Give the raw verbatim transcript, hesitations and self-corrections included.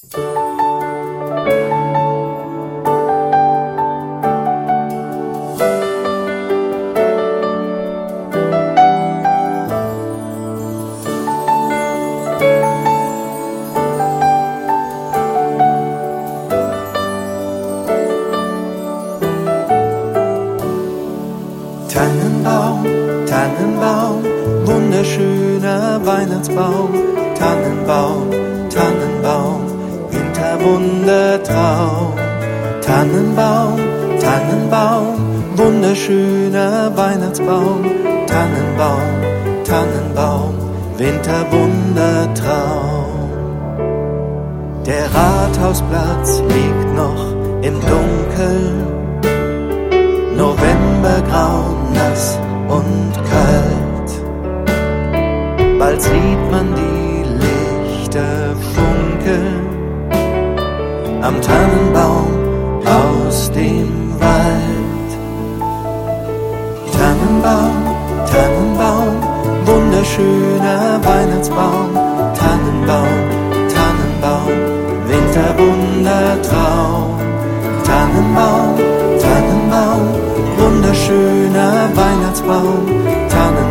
Tannenbaum, Tannenbaum, wunderschöner Weihnachtsbaum. Tannenbaum, Tannenbaum, Winterwundertraum. Tannenbaum, Tannenbaum, wunderschöner Weihnachtsbaum. Tannenbaum, Tannenbaum, Winterwundertraum. Der Rathausplatz liegt noch im Dunkeln. Novembergrau, nass und kalt. Bald sieht man die Lichter funkeln am Tannenbaum aus dem Wald. Tannenbaum, Tannenbaum, wunderschöner Weihnachtsbaum. Tannenbaum, Tannenbaum, Winterwundertraum. Tannenbaum, Tannenbaum, wunderschöner Weihnachtsbaum. Tannenbaum,